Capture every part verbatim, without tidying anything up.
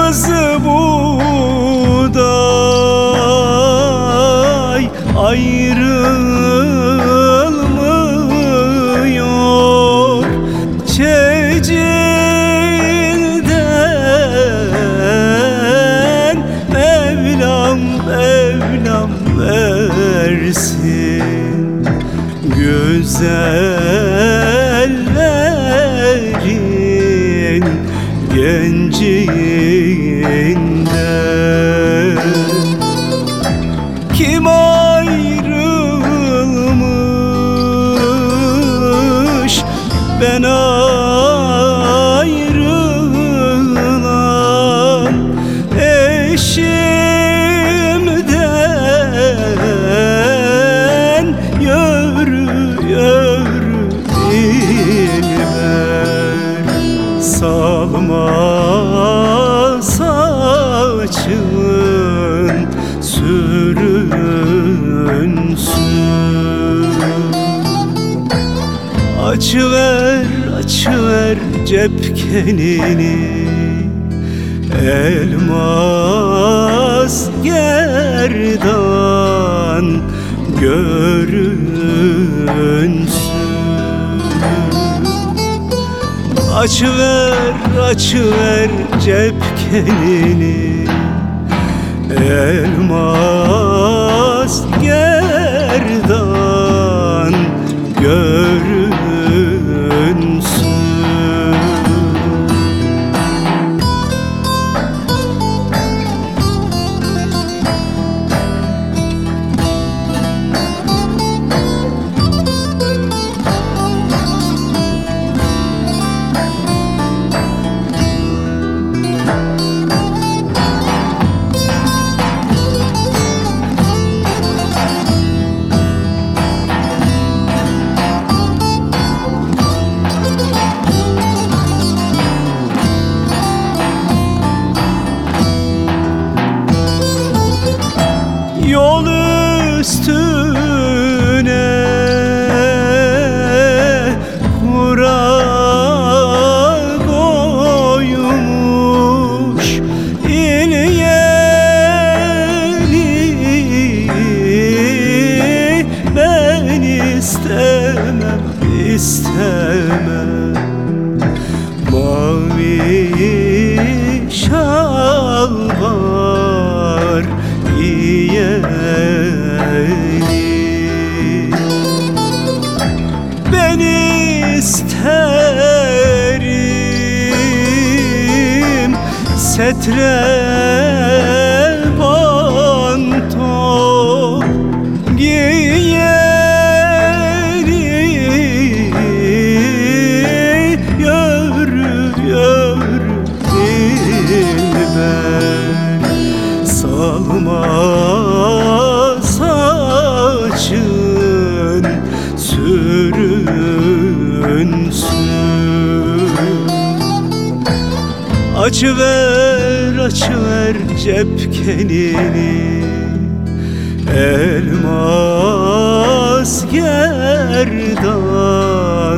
kırmızı buğday ayrılmıyor çecilden. Mevlam Mevlam versin güzellerin gencinden. Kim ayrılmış ben ayrılan eşimden. Yürü yürü dilber, salma saçın sürünsün. Açıver açıver cepkenini, elmas gerdan görünsün. Açıver açıver cepkenini, elmas gerdan görünsün. Yol üstüne kura koymuş il yeli. Ben istemem istemem mavi şal var yeli. Ben isterim setre banto giyeri. Yürü yürü dilber, salma saçın sürünsün. Açıver açıver cepkenini, elmas gerdan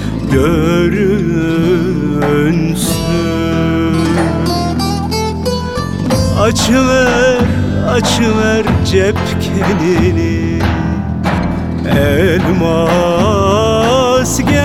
görünsün. Açıver açıver cepkenini, elmas gerdan